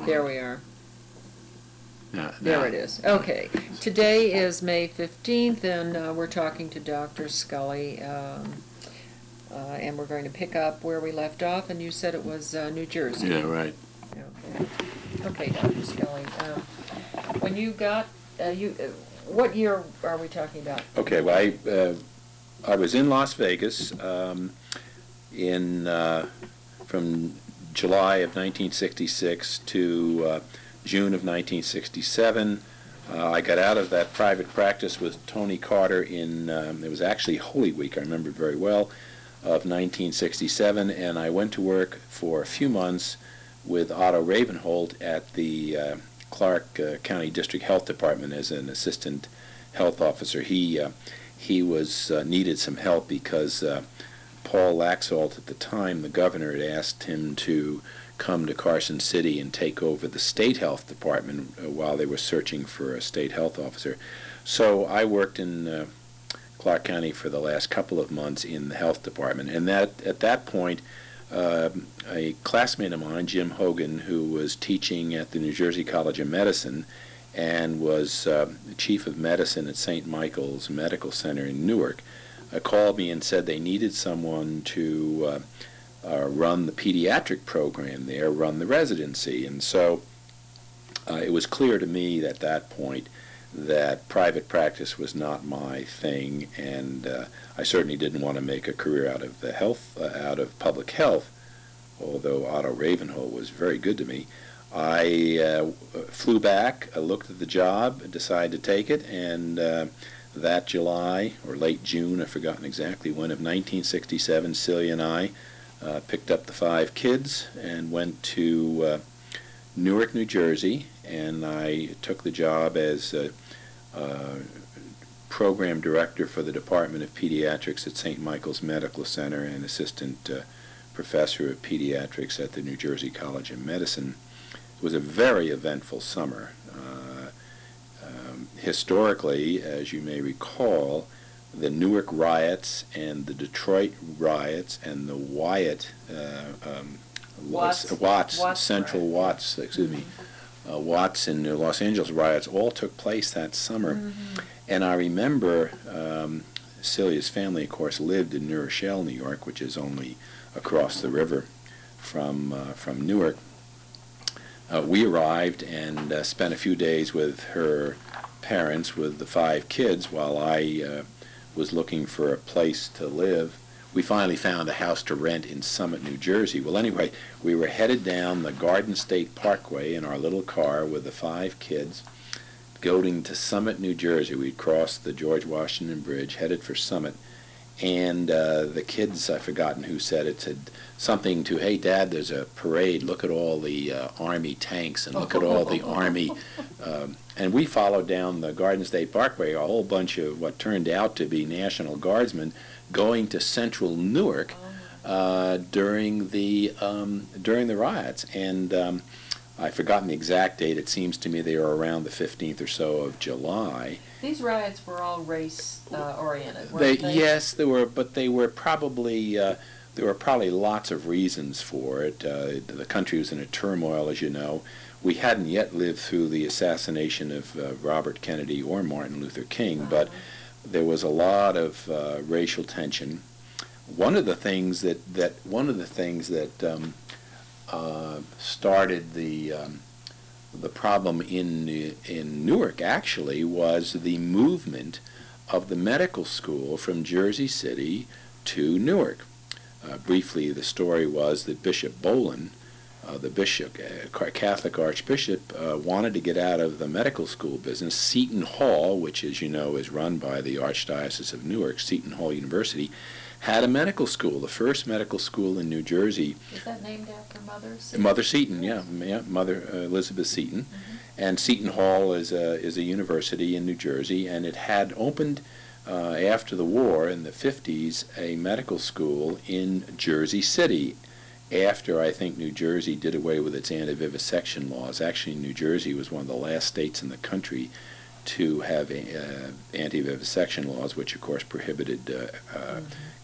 There we are. There Now, it is. Okay. Today is May 15th, and we're talking to Dr. Scully, and we're going to pick up where we left off, and you said it was New Jersey. Yeah, right. Okay. Okay, Dr. Scully. When you got, what year are we talking about? Okay, well, I was in Las Vegas from July of 1966 to June of 1967. I got out of that private practice with Tony Carter it was actually Holy Week, I remember very well, of 1967, and I went to work for a few months with Otto Ravenholt at the Clark County District Health Department as an assistant health officer. He was needed some help because Paul Laxalt at the time, the governor, had asked him to come to Carson City and take over the state health department while they were searching for a state health officer. So I worked in Clark County for the last couple of months in the health department, and at that point a classmate of mine, Jim Hogan, who was teaching at the New Jersey College of Medicine and was chief of medicine at St. Michael's Medical Center in Newark, called me and said they needed someone to run the pediatric program there, run the residency. And so it was clear to me at that point that private practice was not my thing, and I certainly didn't want to make a career out of public health, although Otto Ravenholt was very good to me. I flew back, looked at the job, decided to take it, and that July, or late June, I've forgotten exactly when, of 1967, Celia and I picked up the 5 kids and went to Newark, New Jersey, and I took the job as program director for the Department of Pediatrics at St. Michael's Medical Center and assistant professor of pediatrics at the New Jersey College of Medicine. It was a very eventful summer. Historically, as you may recall, the Newark riots and the Detroit riots and the Watts and the Los Angeles riots all took place that summer. Mm-hmm. And I remember Celia's family, of course, lived in New Rochelle, New York, which is only across the river from Newark. We arrived and spent a few days with her parents, with the 5 kids, while I was looking for a place to live. We finally found a house to rent in Summit, New Jersey. Well, anyway, we were headed down the Garden State Parkway in our little car with the 5 kids, going to Summit, New Jersey. We'd crossed the George Washington Bridge, headed for Summit, and the kids, I've forgotten who said it, said something to, "Hey, Dad, there's a parade. Look at all the Army tanks and look at all the Army." And we followed down the Garden State Parkway, a whole bunch of what turned out to be National Guardsmen going to central Newark during the riots. And I've forgotten the exact date. It seems to me they were around the 15th or so of July. These riots were all race-oriented, weren't they? Yes, they were, but they were probably there were probably lots of reasons for it. The country was in a turmoil, as you know. We hadn't yet lived through the assassination of Robert Kennedy or Martin Luther King, but there was a lot of racial tension. One of the things that started the problem in Newark actually was the movement of the medical school from Jersey City to Newark. Briefly, the story was that Bishop Bolin, the bishop, Catholic archbishop, wanted to get out of the medical school business. Seton Hall, which, as you know, is run by the Archdiocese of Newark, Seton Hall University, had a medical school, the first medical school in New Jersey. Is that named after Mother Seton? Mother Seton, yeah, Mother Elizabeth Seton. Mm-hmm. And Seton Hall is a university in New Jersey, and it had opened after the war in the 50s a medical school in Jersey City. After, I think, New Jersey did away with its anti-vivisection laws. Actually, New Jersey was one of the last states in the country to have anti-vivisection laws, which, of course, prohibited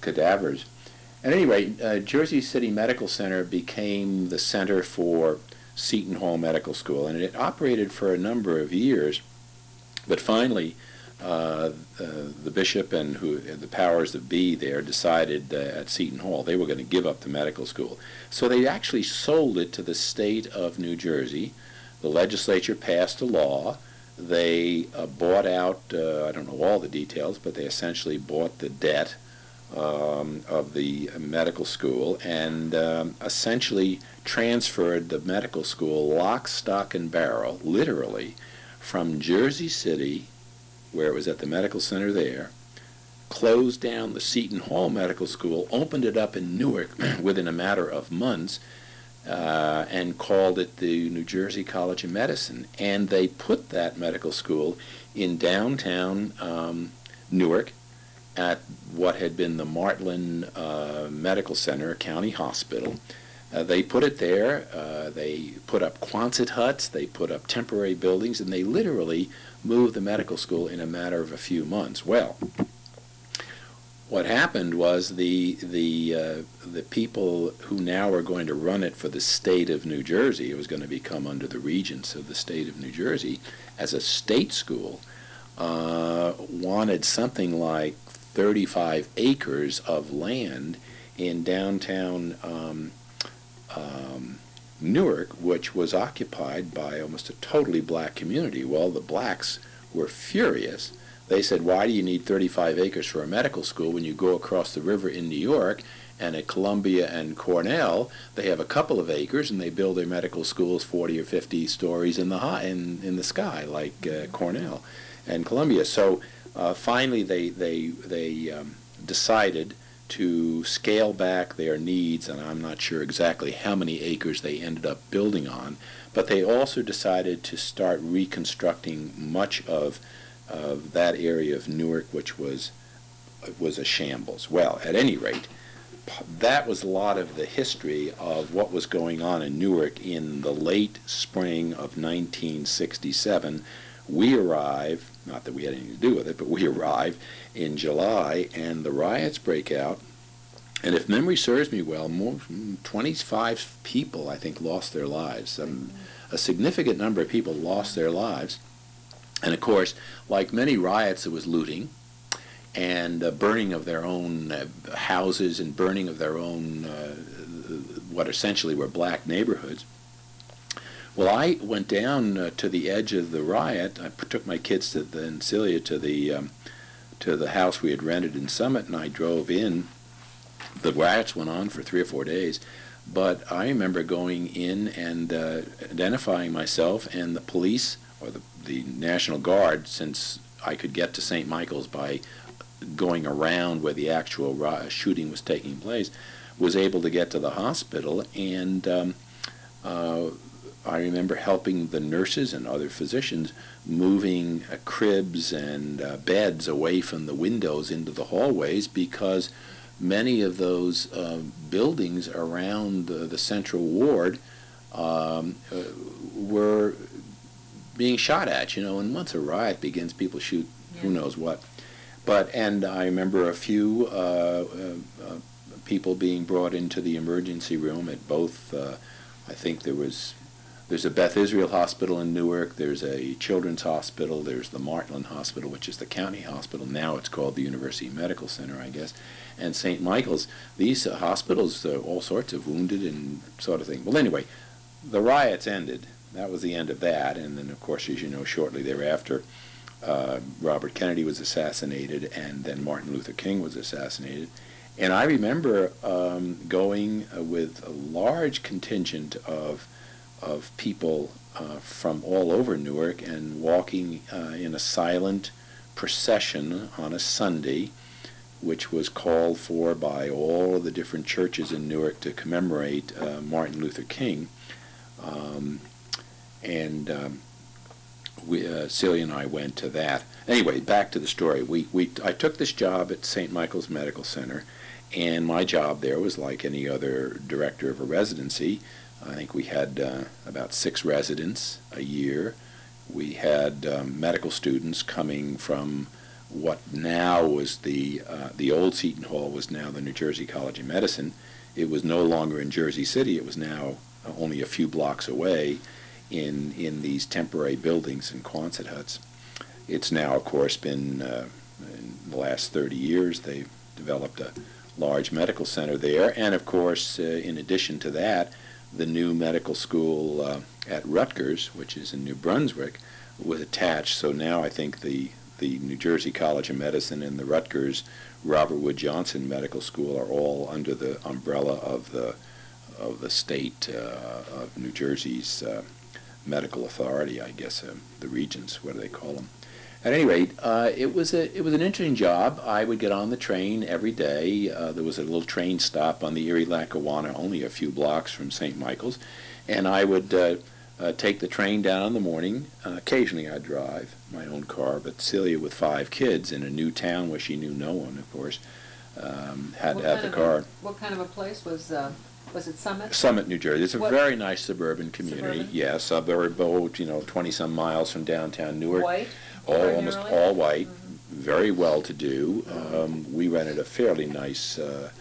cadavers. At any rate, Jersey City Medical Center became the center for Seton Hall Medical School, and it operated for a number of years, but finally the bishop and the powers that be there decided at Seton Hall they were going to give up the medical school. So they actually sold it to the state of New Jersey. The legislature passed a law. They bought out, I don't know all the details, but they essentially bought the debt of the medical school and essentially transferred the medical school lock, stock, and barrel, literally, from Jersey City, where it was at the medical center there, closed down the Seton Hall Medical School, opened it up in Newark within a matter of months, and called it the New Jersey College of Medicine. And they put that medical school in downtown Newark at what had been the Martland Medical Center, a county hospital. They put it there. They put up Quonset huts. They put up temporary buildings, and they literally moved the medical school in a matter of a few months. Well, what happened was the people who now are going to run it for the state of New Jersey, it was going to become under the regents of the state of New Jersey, as a state school, wanted something like 35 acres of land in downtown Newark, which was occupied by almost a totally black community. Well, the blacks were furious. They said, why do you need 35 acres for a medical school when you go across the river in New York, and at Columbia and Cornell they have a couple of acres and they build their medical schools 40 or 50 stories in the sky, like Cornell and Columbia. So finally they decided to scale back their needs, and I'm not sure exactly how many acres they ended up building on, but they also decided to start reconstructing much of that area of Newark, which was a shambles. Well, at any rate, that was a lot of the history of what was going on in Newark in the late spring of 1967. We arrive, not that we had anything to do with it, but we arrive in July, and the riots break out. And if memory serves me well, 25 people, I think, lost their lives. A significant number of people lost their lives. And of course, like many riots, it was looting and burning of their own houses and burning of their own, what essentially were black neighborhoods. Well, I went down to the edge of the riot. I took my kids and Celia to the house we had rented in Summit, and I drove in. The riots went on for 3 or 4 days, but I remember going in and identifying myself, and the police, or the National Guard, since I could get to St. Michael's by going around where the actual shooting was taking place, was able to get to the hospital, and I remember helping the nurses and other physicians moving cribs and beds away from the windows into the hallways, because many of those buildings around the central ward were being shot at, and once a riot begins, people shoot who knows what. And I remember a few people being brought into the emergency room at both, I think there's a Beth Israel Hospital in Newark, there's a Children's Hospital, there's the Martland Hospital, which is the county hospital. Now it's called the University Medical Center, I guess, and St. Michael's. These hospitals, all sorts of wounded and sort of thing. Well, anyway, the riots ended. That was the end of that. And then, of course, as you know, shortly thereafter, Robert Kennedy was assassinated, and then Martin Luther King was assassinated. And I remember going with a large contingent of people from all over Newark and walking in a silent procession on a Sunday, which was called for by all of the different churches in Newark to commemorate Martin Luther King. Celia and I went to that. Anyway, back to the story. I took this job at St. Michael's Medical Center, and my job there was like any other director of a residency. I think we had about 6 residents a year. We had medical students coming from what now was the old Seton Hall was now the New Jersey College of Medicine. It was no longer in Jersey City. It was now only a few blocks away in these temporary buildings and Quonset huts. It's now, of course, been, in the last 30 years, they've developed a large medical center there, and of course, in addition to that, the new medical school at Rutgers, which is in New Brunswick, was attached. So now I think the New Jersey College of Medicine and the Rutgers Robert Wood Johnson Medical School are all under the umbrella of the state of New Jersey's medical authority, I guess, the regents, what do they call them? At any rate, it was an interesting job. I would get on the train every day. There was a little train stop on the Erie-Lackawanna, only a few blocks from St. Michael's, and I would take the train down in the morning. Occasionally I'd drive my own car, but Celia, with 5 kids in a new town where she knew no one, of course, had to have the car. What kind of a place was it Summit? Summit, New Jersey. It's a very nice suburban community. Suburban? Yeah, suburb, 20-some miles from downtown Newark. White? Almost all white, Mm-hmm. very well-to-do. We rented a fairly nice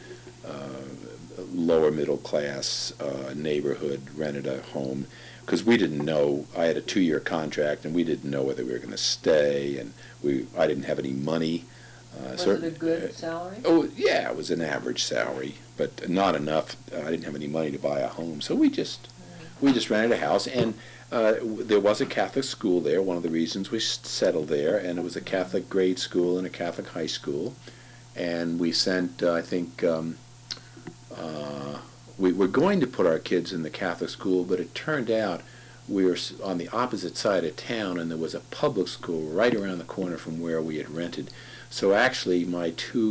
lower middle class neighborhood, rented a home, because we didn't know. I had a 2-year contract, and we didn't know whether we were going to stay, and I didn't have any money. Was it a good salary? Oh, yeah, it was an average salary, but not enough. I didn't have any money to buy a home, so we just rented a house, and there was a Catholic school there, one of the reasons we settled there, and it was a Catholic grade school and a Catholic high school. And we sent, I think, we were going to put our kids in the Catholic school, but it turned out we were on the opposite side of town, and there was a public school right around the corner from where we had rented. So actually, my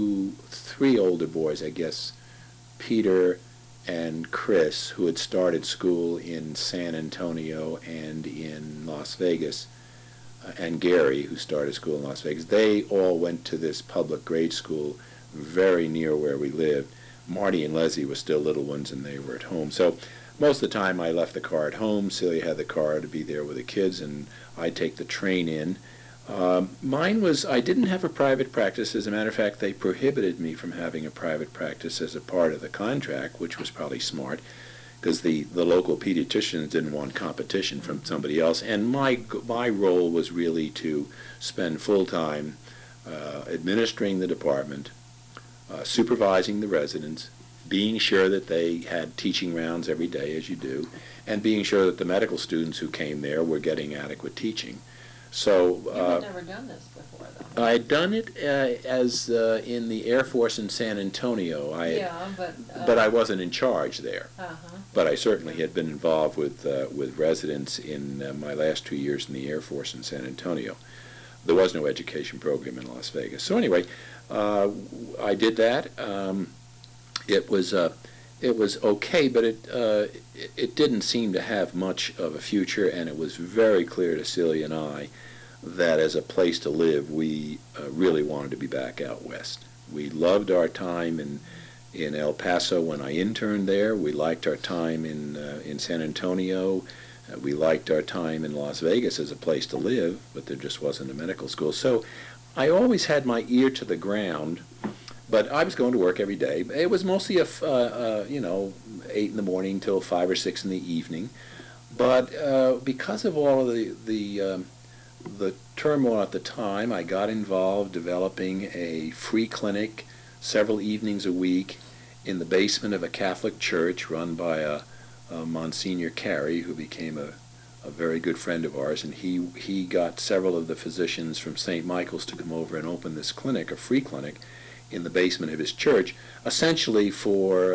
3 older boys, I guess, Peter and Chris, who had started school in San Antonio and in Las Vegas, and Gary, who started school in Las Vegas, they all went to this public grade school very near where we lived. Marty and Leslie were still little ones, and they were at home. So most of the time I left the car at home. Celia had the car to be there with the kids, and I'd take the train in. Mine was, I didn't have a private practice. As a matter of fact, they prohibited me from having a private practice as a part of the contract, which was probably smart, because the local pediatricians didn't want competition from somebody else. And my role was really to spend full time administering the department, supervising the residents, being sure that they had teaching rounds every day, as you do, and being sure that the medical students who came there were getting adequate teaching. So You had never done this before, though. I had done it as in the Air Force in San Antonio. But I wasn't in charge there. But I certainly had been involved with residents in my last 2 years in the Air Force in San Antonio. There was no education program in Las Vegas. So anyway, I did that. It was okay, but it didn't seem to have much of a future, and it was very clear to Celia and I that as a place to live, we really wanted to be back out west. We loved our time in El Paso when I interned there. We liked our time in San Antonio. We liked our time in Las Vegas as a place to live, but there just wasn't a medical school. So I always had my ear to the ground. But I was going to work every day. It was mostly 8 in the morning till 5 or 6 in the evening. But because of all of the turmoil at the time, I got involved developing a free clinic several evenings a week in the basement of a Catholic church run by a Monsignor Carey, who became a very good friend of ours, and he got several of the physicians from St. Michael's to come over and open this clinic, a free clinic, in the basement of his church, essentially for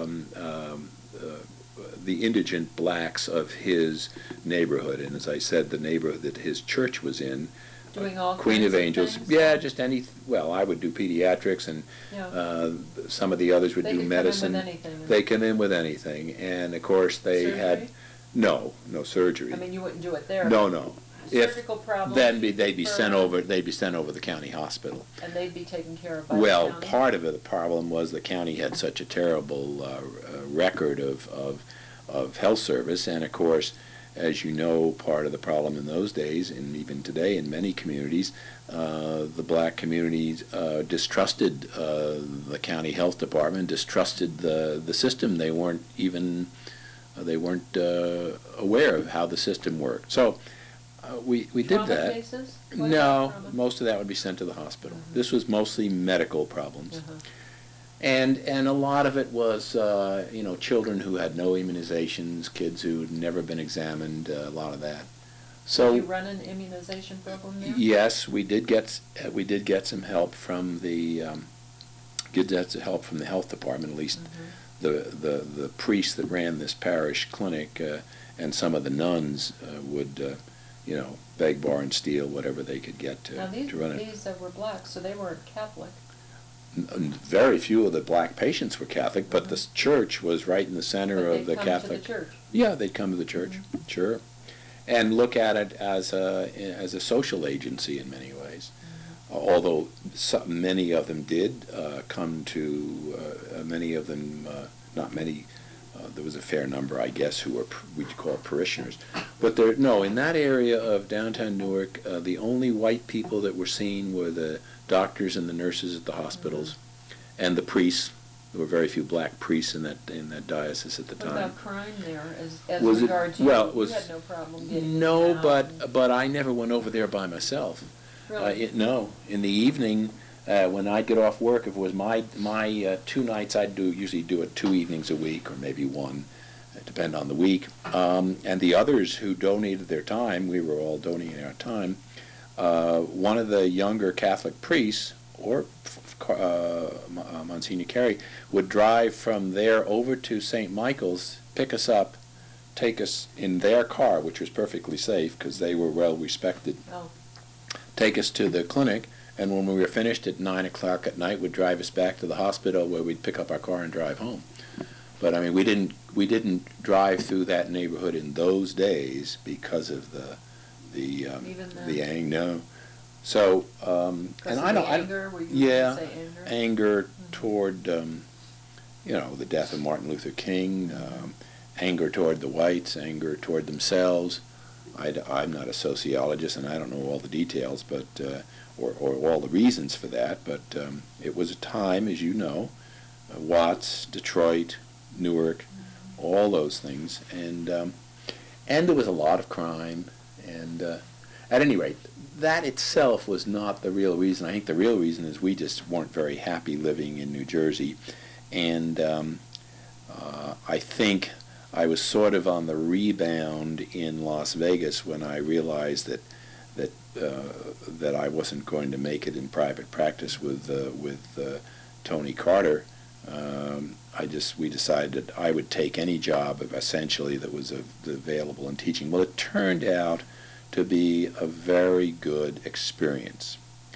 the indigent blacks of his neighborhood. And as I said, the neighborhood that his church was in, Doing all Queen kinds of Angels. things? Yeah, just I would do pediatrics, and some of the others would do medicine. They come in with anything. And of course they had no surgery. I mean, you wouldn't do it there. No. Surgical problems. Then they'd be sent over. They'd be sent over to the county hospital. And they'd be taken care of by the Well, county. part of the problem was the county had such a terrible record of health service, and of course, as you know, part of the problem in those days, and even today in many communities, the black communities distrusted the county health department, distrusted the system. They weren't even They weren't aware of how the system worked. So we did Trauma that. cases? What No, about trauma? most of that would be sent to the hospital. Mhm. This was mostly medical problems. Uh-huh. And a lot of it was, children who had no immunizations, kids who'd never been examined, a lot of that. So Did you run an immunization program there? yes, we did get some help from the help from the health department, at least the priest that ran this parish clinic, and some of the nuns would beg, borrow, and steal whatever they could get Now to run it. these were black, so they weren't Catholic. Very few of the black patients were Catholic, but the church was right in the center But of they'd the come Catholic. to the church. Yeah, they'd come to the church, sure, and look at it as a social agency in many ways. Although many of them did come to, many of them, not many. There was a fair number, I guess, who were we'd call parishioners. But in that area of downtown Newark, the only white people that were seen were the doctors and the nurses at the hospitals, and the priests. There were very few black priests in that diocese at the What time. about crime there, as Was it- regards you? well, it You was- had no problem getting No, them out. but I never went over there by myself. Really? No, in the evening, when I'd get off work, if it was my 2 nights, I'd usually do it 2 evenings a week, or maybe one, depend on the week. And the others who donated their time, we were all donating our time. One of the younger Catholic priests, or Monsignor Carey, would drive from there over to St. Michael's, pick us up, take us in their car, which was perfectly safe because they were well respected. Oh. Take us to the clinic, and when we were finished at 9 o'clock at night, would drive us back to the hospital where we'd pick up our car and drive home. But I mean, we didn't drive through that neighborhood in those days because of the Even then? no. So Because and of I don't the anger? Were you yeah, going to say anger? anger toward the death of Martin Luther King, anger toward the whites, anger toward themselves. I'm not a sociologist, and I don't know all the details, but or all the reasons for that. But it was a time, as you know, Watts, Detroit, Newark, all those things, and there was a lot of crime. And at any rate, that itself was not the real reason. I think the real reason is we just weren't very happy living in New Jersey, and I think I was sort of on the rebound in Las Vegas when I realized that I wasn't going to make it in private practice with Tony Carter. We decided that I would take any job essentially that was available in teaching. Well, it turned out to be a very good experience.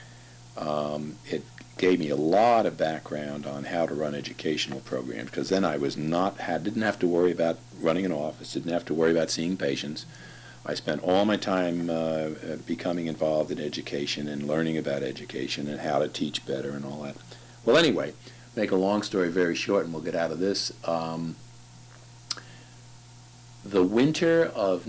It gave me a lot of background on how to run educational programs, because then I didn't have to worry about running an office, didn't have to worry about seeing patients. I spent all my time becoming involved in education and learning about education and how to teach better and all that. Well, anyway, make a long story very short, and we'll get out of this. The winter of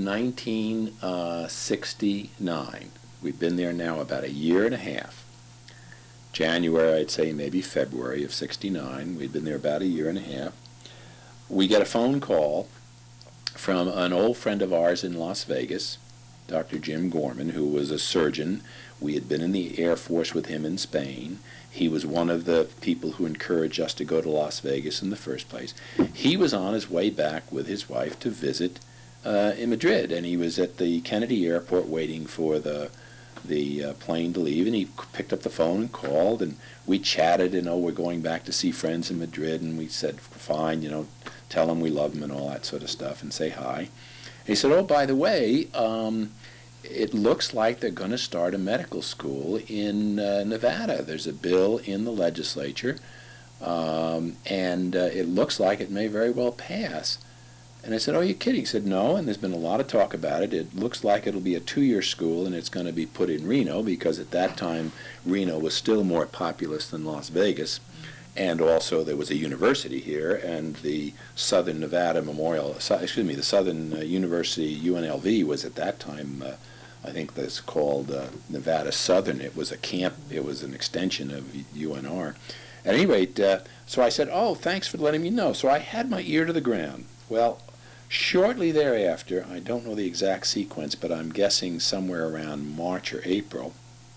1969, we've been there now about a year and a half. January, I'd say maybe February of '69. We'd been there about a year and a half. We get a phone call from an old friend of ours in Las Vegas, Dr. Jim Gorman, who was a surgeon. We had been in the Air Force with him in Spain. He was one of the people who encouraged us to go to Las Vegas in the first place. He was on his way back with his wife to visit in Madrid, and he was at the Kennedy Airport waiting for the plane to leave, and he picked up the phone and called, and we chatted, and we're going back to see friends in Madrid, and we said, fine, tell them we love them and all that sort of stuff, and say hi. And he said, oh, by the way, it looks like they're going to start a medical school in Nevada. There's a bill in the legislature, and it looks like it may very well pass. And I said, oh, you're kidding? He said, no, and there's been a lot of talk about it. It looks like it'll be a 2-year school, and it's going to be put in Reno, because at that time Reno was still more populous than Las Vegas. And also there was a university here, and the Southern Nevada the Southern University, UNLV, was at that time, I think that's called Nevada Southern. It was a camp, it was an extension of UNR. At any rate, so I said, oh, thanks for letting me know. So I had my ear to the ground. Well, Shortly thereafter, I don't know the exact sequence, but I'm guessing somewhere around March or April,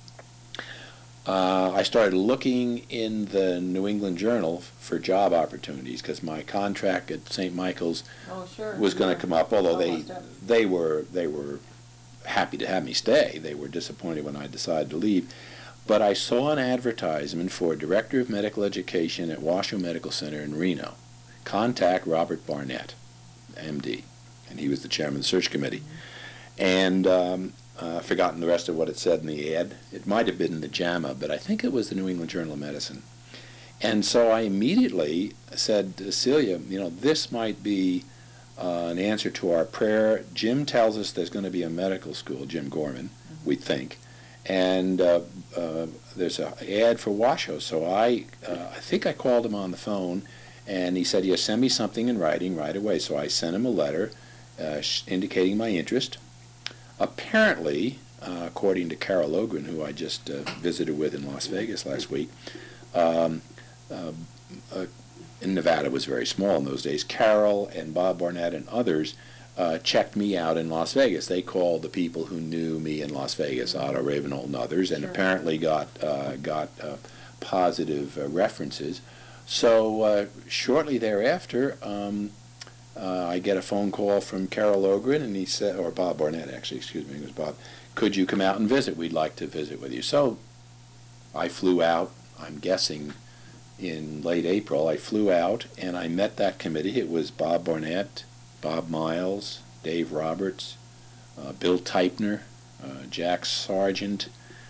I started looking in the New England Journal for job opportunities because my contract at St. Michael's was going to come up. Although they were happy to have me stay, they were disappointed when I decided to leave. But I saw an advertisement for Director of Medical Education at Washoe Medical Center in Reno. Contact Robert Barnett, MD, and he was the chairman of the search committee. And I've forgotten the rest of what it said in the ad. It might have been the JAMA, but I think it was the New England Journal of Medicine. And so I immediately said to Celia, this might be an answer to our prayer. Jim tells us there's going to be a medical school, Jim Gorman, we think. And there's an ad for Washoe. So I think I called him on the phone, and he said, yes, send me something in writing right away. So I sent him a letter indicating my interest. Apparently, according to Carol Ogren, who I just visited with in Las Vegas last week, in Nevada was very small in those days. Carol and Bob Barnett and others checked me out in Las Vegas. They called the people who knew me in Las Vegas, Otto Ravenholt and others, and apparently got positive references. So shortly thereafter, I get a phone call from Carol Ogren, and he said, or Bob Barnett, actually, excuse me, it was Bob, could you come out and visit? We'd like to visit with you. So I flew out, I'm guessing in late April, I flew out, and I met that committee. It was Bob Barnett, Bob Miles, Dave Roberts, Bill Teipner, Jack Sargent,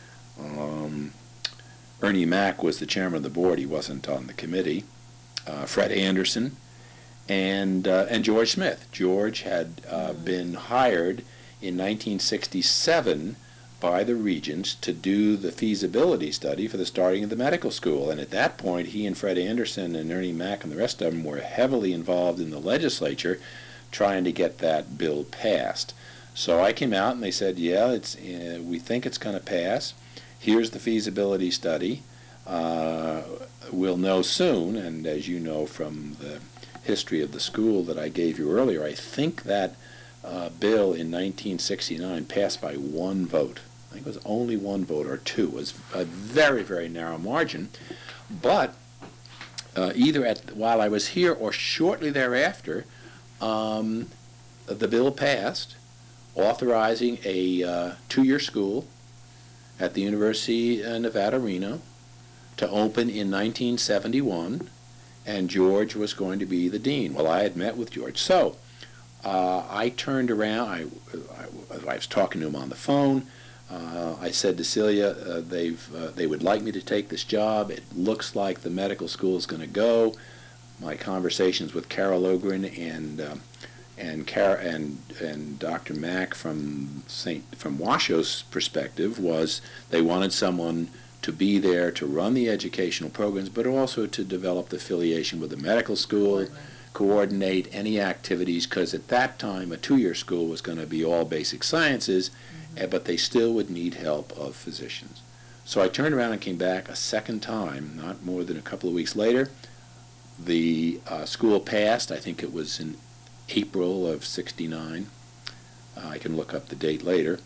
Ernie Mack was the chairman of the board. He wasn't on the committee. Fred Anderson, and George Smith. George had been hired in 1967 by the Regents to do the feasibility study for the starting of the medical school. And at that point, he and Fred Anderson and Ernie Mack and the rest of them were heavily involved in the legislature trying to get that bill passed. So I came out and they said, yeah, we think it's going to pass. Here's the feasibility study. We'll know soon, and as you know from the history of the school that I gave you earlier, I think that bill in 1969 passed by one vote. I think it was only one vote or two. It was a very, very narrow margin. But either while I was here or shortly thereafter, the bill passed authorizing a two-year school at the University of Nevada, Reno, to open in 1971, and George was going to be the dean. Well, I had met with George. So I turned around. I was talking to him on the phone. I said to Celia, they would like me to take this job. It looks like the medical school is going to go. My conversations with Carol Ogren and Dr. Mack from Washoe's perspective was they wanted someone to be there to run the educational programs, but also to develop the affiliation with the medical school, coordinate any activities, because at that time a two-year school was going to be all basic sciences, but they still would need help of physicians. So I turned around and came back a second time, not more than a couple of weeks later. The school passed. I think it was in April of '69. I can look up the date later.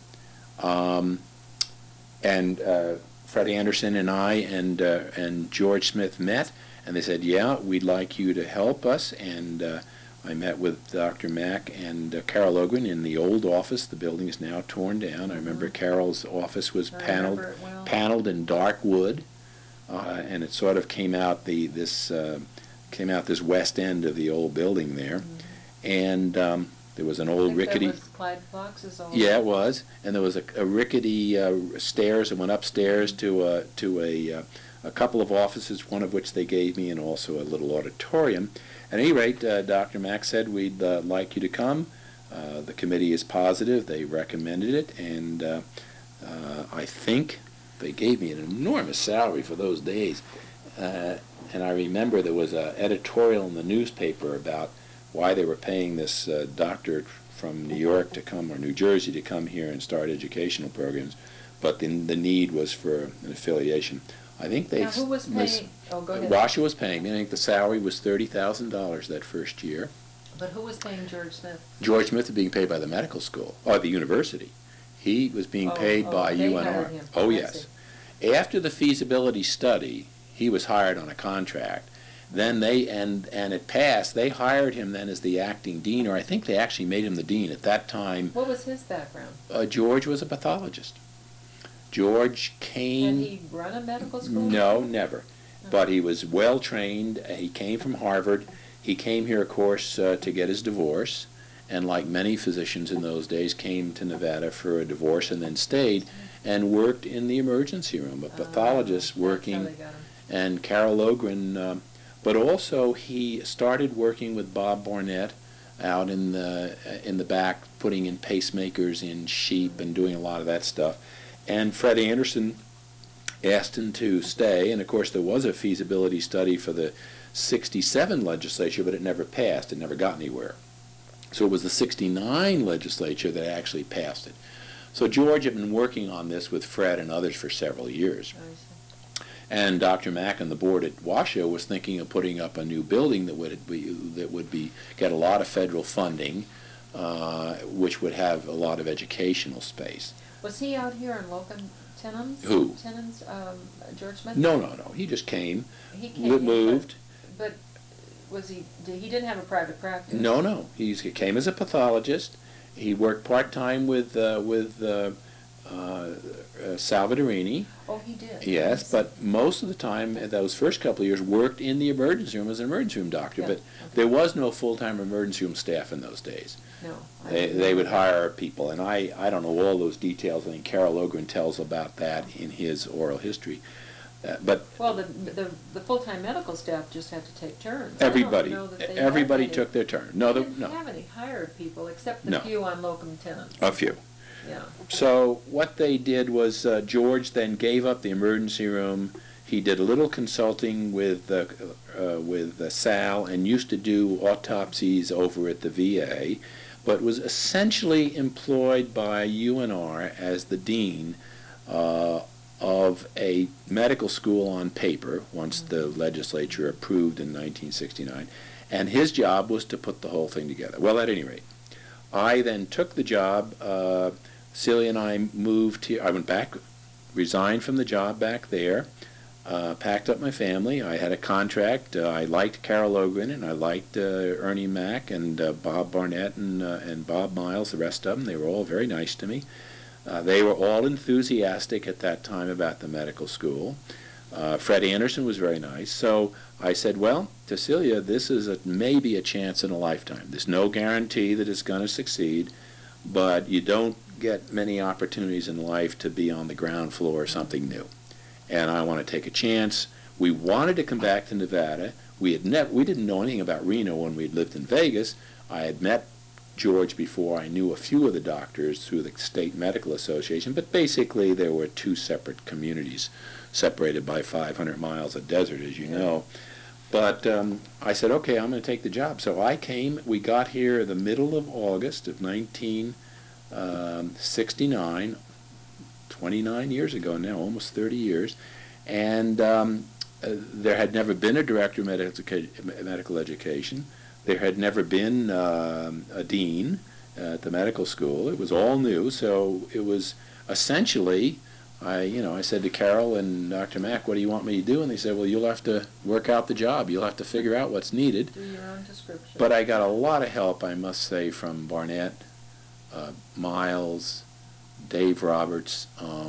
Fred Anderson and I and George Smith met, and they said, yeah, we'd like you to help us. And I met with Dr. Mack and Carol Ogren in the old office. The building is now torn down. I remember Carol's office was paneled in dark wood, and it sort of came out this west end of the old building there. And there was an old rickety. That was Clyde Fox's old. Yeah, it was, and there was a rickety stairs that went upstairs to a couple of offices, one of which they gave me, and also a little auditorium. At any rate, Dr. Mack said, we'd like you to come. The committee is positive. They recommended it, and I think they gave me an enormous salary for those days. And I remember there was an editorial in the newspaper about why they were paying this doctor from New York to come, or New Jersey to come here and start educational programs, but the need was for an affiliation. I think they. Now, who was paying? Oh, go ahead. Washoe was paying me. I think the salary was $30,000 that first year. But who was paying George Smith? George Smith was being paid by the medical school, or the university. He was being paid by they UNR. hired him. Oh, I yes. see. After the feasibility study, he was hired on a contract. Then and it passed. They hired him then as the acting dean, or I think they actually made him the dean at that time. What was his background? George was a pathologist. George came. Had he run a medical school? No, never. Oh. But he was well trained. He came from Harvard. He came here, of course, to get his divorce, and like many physicians in those days, came to Nevada for a divorce and then stayed and worked in the emergency room, a pathologist working, That's how they got him. and Carol Ogren. But also he started working with Bob Barnett out in the back, putting in pacemakers in sheep and doing a lot of that stuff. And Fred Anderson asked him to stay, and of course there was a feasibility study for the '67 legislature, but it never passed. It never got anywhere. So it was the '69 legislature that actually passed it. So George had been working on this with Fred and others for several years. I see. And Dr. Mack and the board at Washoe was thinking of putting up a new building that would get a lot of federal funding, which would have a lot of educational space. Was he out here in locum tenens? Who? Tenens, George Smith? No. He just came, He came moved. But was he didn't have a private practice? No. He came as a pathologist. He worked part-time with Salvadorini. Oh, he did. Yes, but most of the time, those first couple of years, worked in the emergency room as an emergency room doctor. Yeah, But okay. there was no full-time emergency room staff in those days. No. They would hire people, and I don't know all those details. I think Carol Ogren tells about that in his oral history. But Well, the full-time medical staff just had to take turns. everybody, I don't know that they everybody had any. took their turn. They No, didn't no, have any hired people except the No. few on locum tenens. a few. Yeah. So what they did was George then gave up the emergency room. He did a little consulting with Sal and used to do autopsies over at the VA, but was essentially employed by UNR as the dean of a medical school on paper once the legislature approved in 1969, and his job was to put the whole thing together. Well, at any rate, I then took the job. Celia and I moved here. I went back, resigned from the job back there, packed up my family. I had a contract. I liked Carol Ogren, and I liked Ernie Mack and Bob Barnett and Bob Miles, the rest of them. They were all very nice to me. They were all enthusiastic at that time about the medical school. Fred Anderson was very nice. So I said, well, to Celia, this is maybe a chance in a lifetime. There's no guarantee that it's going to succeed, but you don't get many opportunities in life to be on the ground floor of something new. And I want to take a chance. We wanted to come back to Nevada. We didn't know anything about Reno when we had lived in Vegas. I had met George before. I knew a few of the doctors through the State Medical Association, but basically there were two separate communities separated by 500 miles of desert, as you know. But I said, okay, I'm going to take the job. So I came. We got here the middle of August of 1969, 29 years ago now, almost 30 years. And there had never been a director of medical education. There had never been a dean at the medical school. It was all new, so it was essentially, I said to Carol and Dr. Mack, what do you want me to do? And they said, well, you'll have to work out the job. You'll have to figure out what's needed. Do your own description. But I got a lot of help, I must say, from Barnett, Miles, Dave Roberts,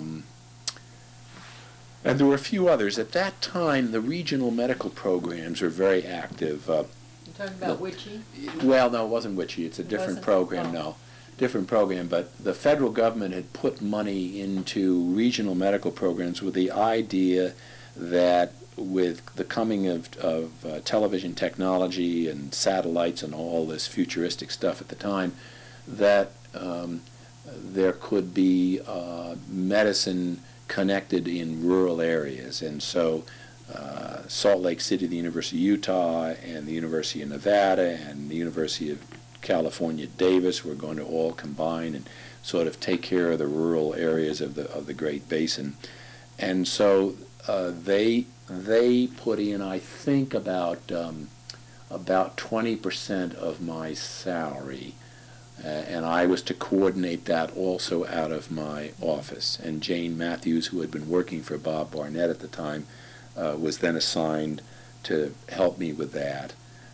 and there were a few others. At that time, the regional medical programs were very active. You're talking about Witchy? Well, no, it wasn't Witchy. It's a different wasn't? program, Oh. no. Different program, but the federal government had put money into regional medical programs with the idea that with the coming of television technology and satellites and all this futuristic stuff at the time, that there could be medicine connected in rural areas. And so Salt Lake City, the University of Utah, and the University of Nevada, and the University of California, Davis, were going to all combine and sort of take care of the rural areas of the Great Basin. And so they put in, I think, about about 20% of my salary, and I was to coordinate that also out of my office. And Jane Matthews, who had been working for Bob Barnett at the time, was then assigned to help me with that.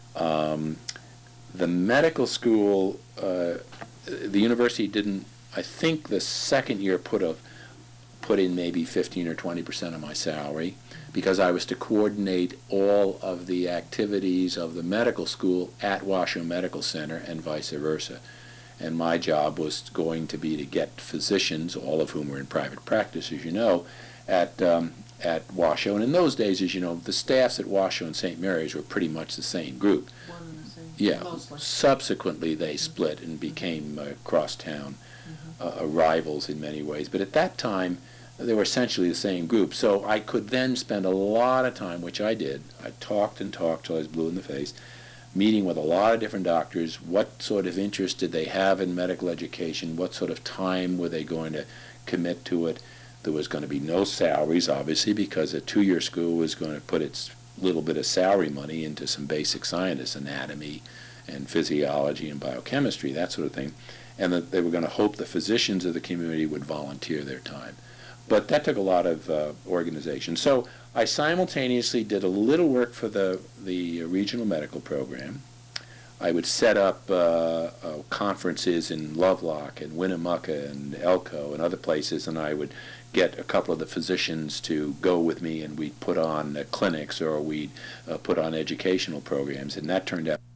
The medical school, the university didn't, I think the second year put in maybe 15 or 20% of my salary, because I was to coordinate all of the activities of the medical school at Washoe Medical Center and vice versa. And my job was going to be to get physicians, all of whom were in private practice, as you know, at Washoe. And in those days, as you know, the staffs at Washoe and St. Mary's were pretty much the same group. One and the same. Yeah. Mostly. Subsequently, they split and became crosstown rivals in many ways. But at that time, they were essentially the same group. So I could then spend a lot of time, which I did. I talked and talked till I was blue in the face, meeting with a lot of different doctors. What sort of interest did they have in medical education? What sort of time were they going to commit to it? There was going to be no salaries, obviously, because a two-year school was going to put its little bit of salary money into some basic science, anatomy and physiology and biochemistry, that sort of thing. And that they were going to hope the physicians of the community would volunteer their time. But that took a lot of organization. So I simultaneously did a little work for the regional medical program. I would set up conferences in Lovelock and Winnemucca and Elko and other places, and I would get a couple of the physicians to go with me, and we'd put on clinics, or we'd put on educational programs, and that turned out